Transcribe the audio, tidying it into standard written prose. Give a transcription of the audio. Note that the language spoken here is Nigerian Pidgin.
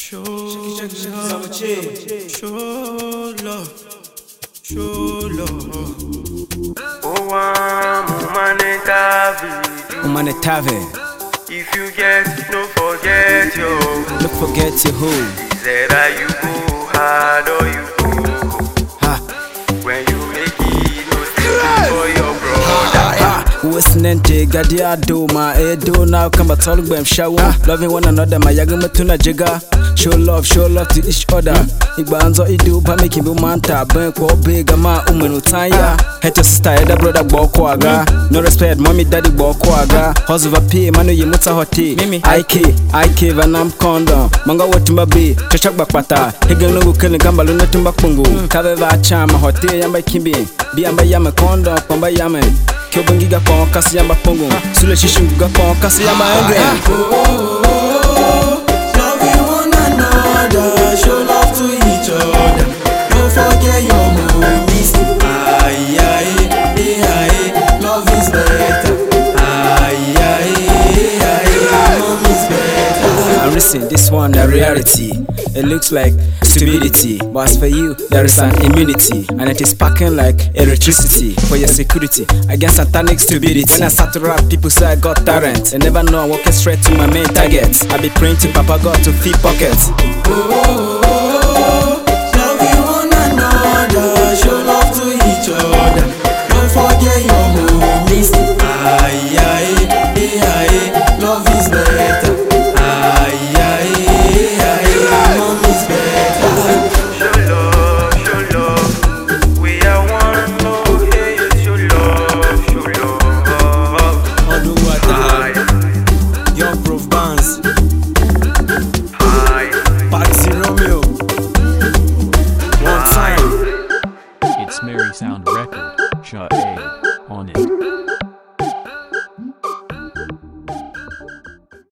Show love. Humanitave. If you get, no forget yo. No forget your who. Said that you go hard or you go. Ha. When you make it, no still for your brother. Listening to Gadia do my do now come at all them shower. Loving one another, my Yagamatuna Jigga. Show love to each other. Igbanzo idu pa making bu manta bank or big ama umenu tanya. Hate your sister, the brother bokwaga. No respect, mommy daddy bokwaga. Hustle va pay, manu ye muta hoti. IK vanam condom. Manga watumba be, chachak bakpata. Hegen no killing gamba luna tumba pungu. Kaveva chama hoti yamba kimbi. Bi amba yama condom, pamba yama. Kyobangiga pon kasi yamba pungu. Sule shishinguga pon kasi yamba angry. Show love to each other. Don't forget your movies. Aye, aye, aye, love is better. Aye, aye, aye, love is better. I'm listening, this one a reality. It looks like stupidity, but as for you, there is an immunity, and it is sparking like electricity for your security against satanic stupidity. When I start to rap, people say I got talent. They never know I'm walking straight to my main target. I be praying to Papa God to feed pockets. Love you one another, show love to each other. Don't forget your movies. Aye, aye, aye, love is better. Aye, aye, aye, love is better. Show love, we are one love. Hey, show love. Aye, Young Prof Bands, aye. Patsy Romeo. One time. It's Mary Sound Record, Shot A on it.